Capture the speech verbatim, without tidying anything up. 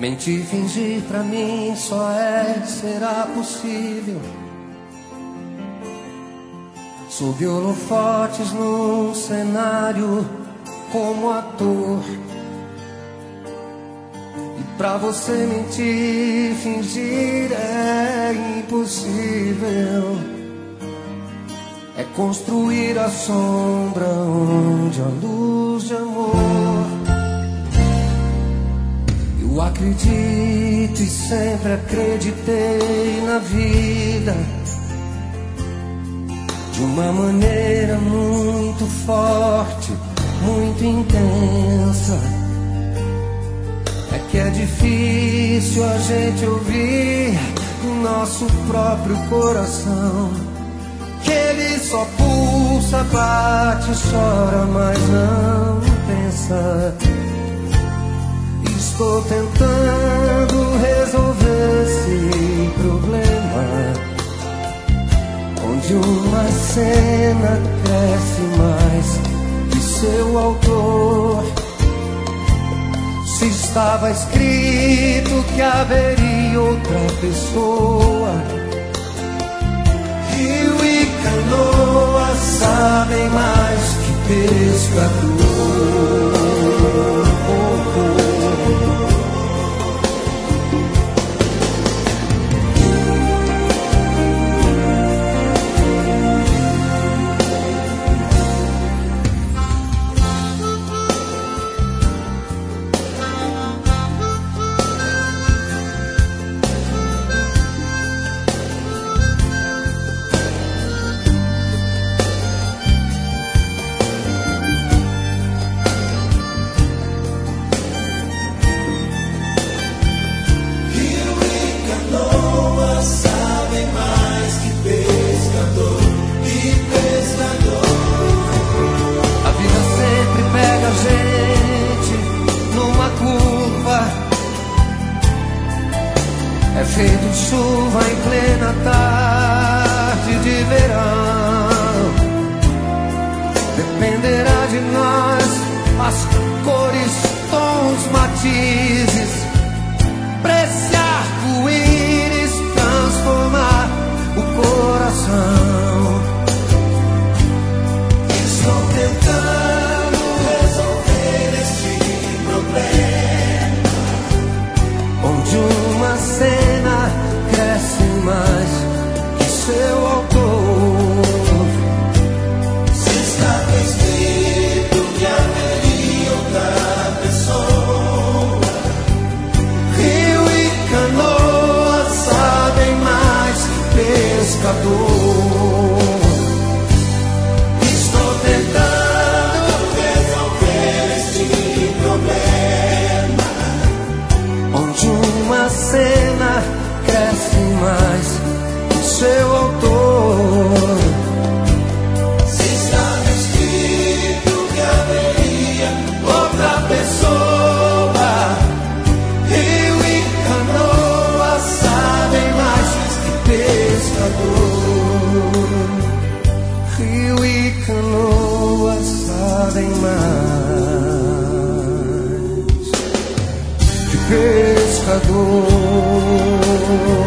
Mentir, fingir pra mim só é, será possível. Sob holofotes num cenário como ator. E pra você mentir, fingir é impossível. É construir a sombra onde a luz de amor. Eu acredito e sempre acreditei na vida de uma maneira muito forte, muito intensa. É que é difícil a gente ouvir o nosso próprio coração, que ele só pulsa, bate, chora, mas não pensa. Estou tentando resolver esse problema, onde uma cena cresce mais que seu autor. Se estava escrito que haveria outra pessoa, rio e canoa sabem mais que pescador. É feito chuva em plena tarde de verão. Dependerá de nós as cores, tons, matizes, pra esse arco-íris transformar o coração. Estou tentando resolver este problema, onde uma cena cresce mais que seu autor. Se estava escrito que haveria outra pessoa, rio e canoa sabem mais que pescador. Estou tentando resolver este problema, onde uma cena cresce mais que seu autor. Se estava escrito que haveria outra pessoa, rio e canoa sabem mais que pescador. Rio e canoa sabem mais que pescador.